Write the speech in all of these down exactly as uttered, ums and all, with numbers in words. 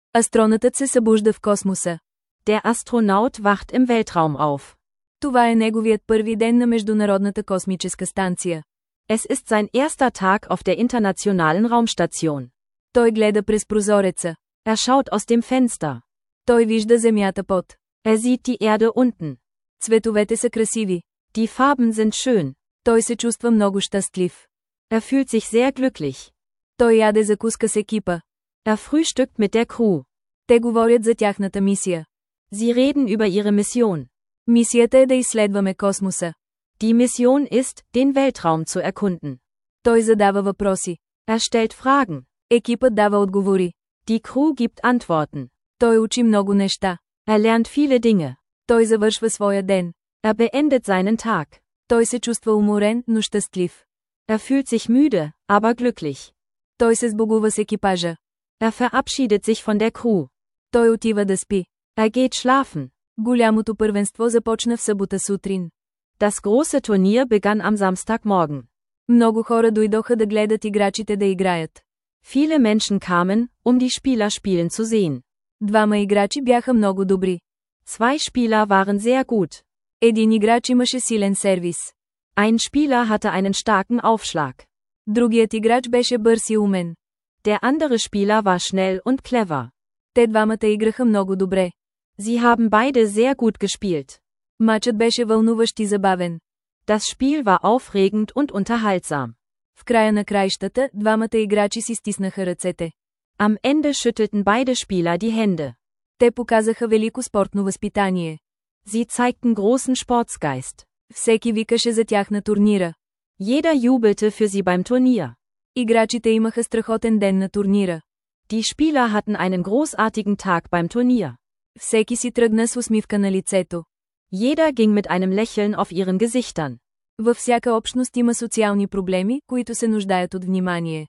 Астронавтът се събужда в космоса. Der Astronaut wacht im Weltraum auf. Това е неговият първи ден на Международната космическа станция. Es ist sein erster Tag auf der internationalen Raumstation. Той гледа през прозореца. Er schaut aus dem Fenster. Той вижда земята под. Er sieht die Erde unten. Цветовете са красиви. Die Farben sind schön. Той се чувства много щастлив. Er fühlt sich sehr glücklich. Той яде закуска с екипа. Er frühstückt mit der Crew. Те говорят за тяхната мисия. Sie reden über ihre Mission. Мисията е да изследваме космоса. Die Mission ist, den Weltraum zu erkunden. Той задава въпроси. Er stellt Fragen. Екипът дава отговори. Die Crew gibt Antworten. Той учи много неща. Er lernt viele Dinge. Той завършва своя ден. Er beendet seinen Tag. Той се чувства уморен, но щастлив. Er fühlt sich müde, aber glücklich. Той се сбогува с екипажа. Er verabschiedet sich von der Crew. Той отива да спи. Er geht schlafen. Голямото първенство започна в събота сутрин. Das große Turnier begann am Samstagmorgen. Много хора дойдоха да гледат играчите да играят. Viele Menschen kamen, um die Spieler spielen zu sehen. Двама играчи бяха много добри. Zwei Spieler waren sehr gut. Един играч имаше силен сервис. Ein Spieler hatte einen starken Aufschlag. Другият играч беше бърз и умен. Der andere Spieler war schnell und clever. Те двамата играха много добре. Sie haben beide sehr gut gespielt. Мачът беше вълнуващ и забавен. Das Spiel war aufregend und unterhaltsam. В края на краищата, двамата играчи си стиснаха ръцете. Am Ende schüttelten beide Spieler die Hände. Те показаха велико спортно възпитание. Sie zeigten großen Sportsgeist. Всеки викаше за тях на турнира. Jeder jubelte für sie beim Turnier. Играчите имаха страхотен ден на турнира. Die Spieler hatten einen großartigen Tag beim Turnier. Всеки си тръгна с усмивка на лицето. Jeder ging mit einem Lächeln auf ihren Gesichtern. Във всяка общност има социални проблеми, които се нуждаят от внимание.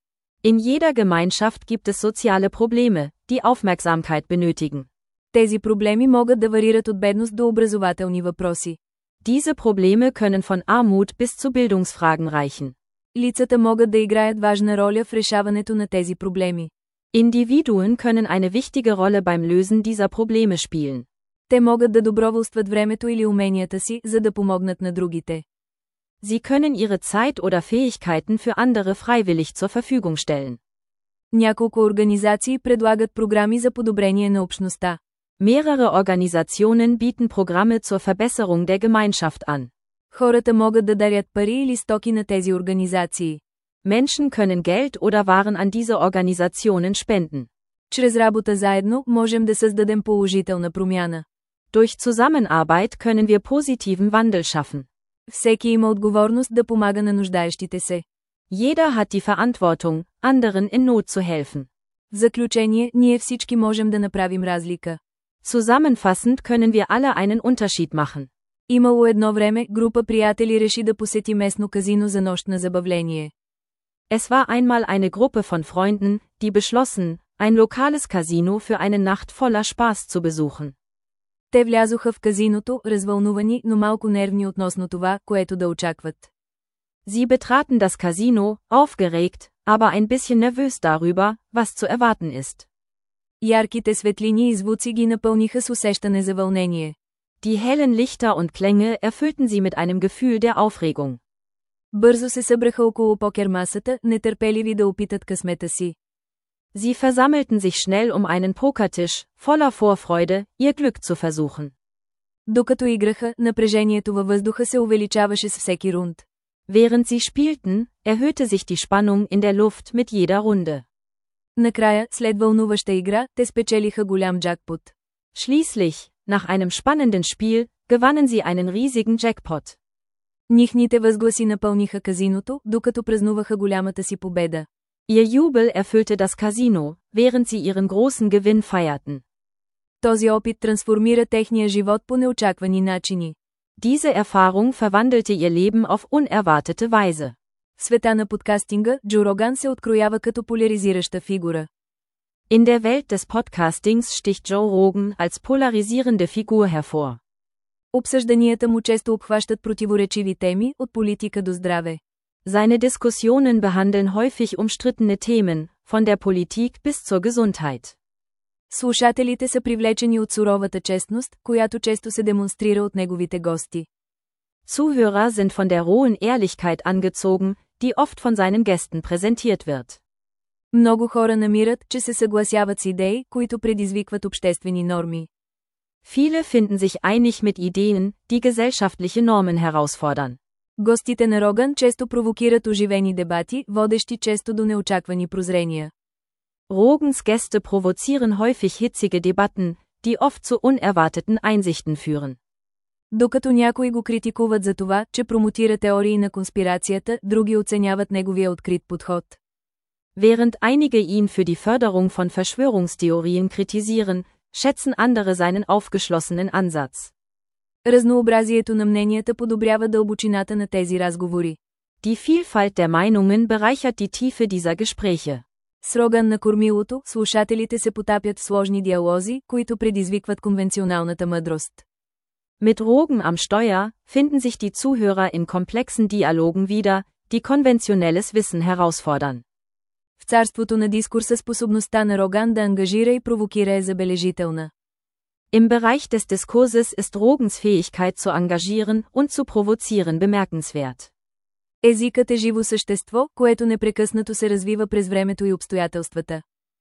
In jeder Gemeinschaft gibt es soziale Probleme, die Aufmerksamkeit benötigen. Тези проблеми могат да варират от бедност до образователни въпроси. Diese Probleme können von Armut bis zu Bildungsfragen reichen. Лицата могат да играят важна роля в решаването на тези проблеми. Individuen können eine wichtige Rolle beim Lösen dieser Probleme spielen. Те могат да доброволстват времето или уменията си, за да помогнат на другите. Sie können ihre Zeit oder Fähigkeiten für andere freiwillig zur Verfügung stellen. Няколко организации предлагат програми за подобрение на общността. Mehrere Organisationen bieten Programme zur Verbesserung der Gemeinschaft an. Хората могат да дарят пари или стоки на тези организации. Menschen können Geld oder Waren an diese Organisationen spenden. Чрез работа заедно можем да създадем положителна промяна. Durch Zusammenarbeit können wir positiven Wandel schaffen. Всеки има отговорност да помага на нуждаещите се. Jeder hat die Verantwortung, anderen in Not zu helfen. В заключение, ние всички можем да направим разлика. Zusammenfassend können wir alle einen Unterschied machen. Имало едно време, група приятели реши да посети местно казино за нощ на забавление. Es war einmal eine Gruppe von Freunden, die beschlossen, ein lokales Casino für eine Nacht voller Spaß zu besuchen. Те влязоха в казиното, развълнувани, но малко нервни относно това, което да очакват. Sie betraten das Casino, aufgeregt, aber ein bisschen nervös darüber, was zu erwarten ist. Ярките светлини и звуци ги напълниха с усещане за вълнение. Die hellen Lichter und Klänge erfüllten sie mit einem Gefühl der Aufregung. Бързо се събраха около покермасата, нетърпеливи да опитат късмета си. Sie versammelten sich schnell um einen Pokertisch, voller Vorfreude, ihr Glück zu versuchen. Докато играха, напрежението във въздуха се увеличаваше с всеки рунд. Während sie spielten, erhöhte sich die Spannung in der Luft mit jeder Runde. Накрая, след вълнуваща игра, те спечелиха голям джакпот. Schließlich, nach einem spannenden Spiel, gewannen sie einen riesigen Jackpot. Нихните възгласи напълниха казиното, докато празнуваха голямата си победа. Ihr Jubel erfüllte das Casino, während sie ihren großen Gewinn feierten. Този опит трансформира техния живот по неочаквани начини. Diese Erfahrung verwandelte ihr Leben auf unerwartete Weise. В света на подкастинга, Джо Роган се откроява като поляризираща фигура. In der Welt des Podcastings sticht Joe Rogan als polarisierende Figur hervor. Обсъжданията му често обхващат противоречиви теми, от политика до здраве. Seine Diskussionen behandeln häufig umstrittene Themen, von der Politik bis zur Gesundheit. Слушателите са привлечени от суровата честност, която често се демонстрира от неговите гости. Zuhörer sind von der rohen Ehrlichkeit angezogen, die oft von seinen Gästen präsentiert wird. Много хора намират, че се съгласяват с идеи, които предизвикват обществени норми. Viele finden sich einig mit Ideen, die gesellschaftliche Normen herausfordern. Гостите на Роган често провокират оживени дебати, водещи често до неочаквани прозрения. Rogans Gäste provozieren häufig hitzige Debatten, die oft zu unerwarteten Einsichten führen. Докато някои го критикуват за това, че промотира теории на конспирацията, други оценяват неговия открит подход. Während einige ihn für die Förderung von Verschwörungstheorien kritisieren, schätzen andere seinen aufgeschlossenen Ansatz. Разнообразието на мненията подобрява дълбочината на тези разговори. Die Vielfalt der Meinungen bereichert die Tiefe dieser Gespräche. С Роган на кормилото, слушателите се потапят в сложни диалози, които предизвикват конвенционалната мъдрост. Mit Rogan am Steuer finden sich die Zuhörer in komplexen Dialogen wieder, die konventionelles Wissen herausfordern. В царството на дискурса способността на Роган да ангажира и провокира е забележителна. Im Bereich des Diskurses ist Rogans Fähigkeit zu engagieren und zu provozieren bemerkenswert. Езикът е живо същество, което непрекъснато се развива през времето и обстоятелствата.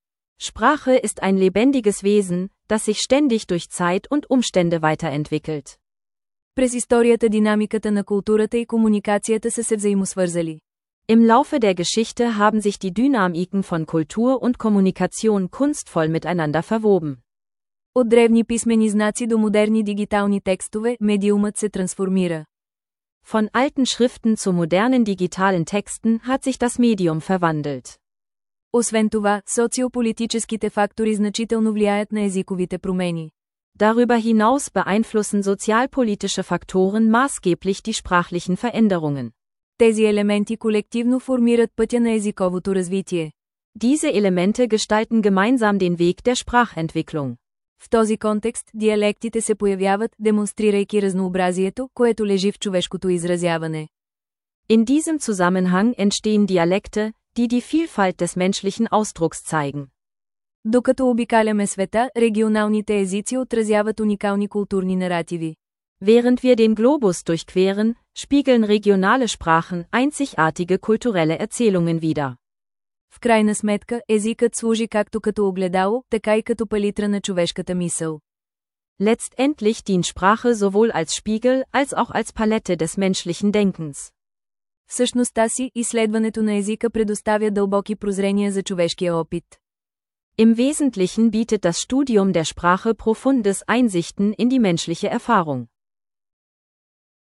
Sprache ist ein lebendiges Wesen, das sich ständig durch Zeit und Umstände weiterentwickelt. През историята динамиката на културата и комуникацията са се взаимосвързали. Im Laufe der Geschichte haben sich die Dynamiken von Kultur und Kommunikation kunstvoll miteinander verwoben. От древни писмени знаци до модерни дигитални текстове, медиумът се трансформира. Von alten Schriften zu modernen digitalen Texten hat sich das Medium verwandelt. Освен това, социополитическите фактори значително влияят на езиковите промени. Darüber hinaus beeinflussen sozialpolitische Faktoren maßgeblich die sprachlichen Veränderungen. Тези елементи колективно формират пътя на езиковото развитие. Diese Elemente gestalten gemeinsam den Weg der Sprachentwicklung. В този контекст, диалектите се появяват, демонстрирайки разнообразието, което лежи в човешкото изразяване. In diesem Zusammenhang entstehen Dialekte, die die Vielfalt des menschlichen Ausdrucks zeigen. Докато обикаляме света, регионалните езици отразяват уникални културни наративи. Während wir den Globus durchqueren, spiegeln regionale Sprachen einzigartige kulturelle Erzählungen wider. В крайна сметка, езикът служи както като огледало, така и като палитра на човешката мисъл. Letztendlich dient Sprache sowohl als Spiegel als auch als Palette des menschlichen Denkens. В същността си, изследването на езика предоставя дълбоки прозрения за човешкия опит. Im Wesentlichen bietet das Studium der Sprache profundes Einsichten in die menschliche Erfahrung.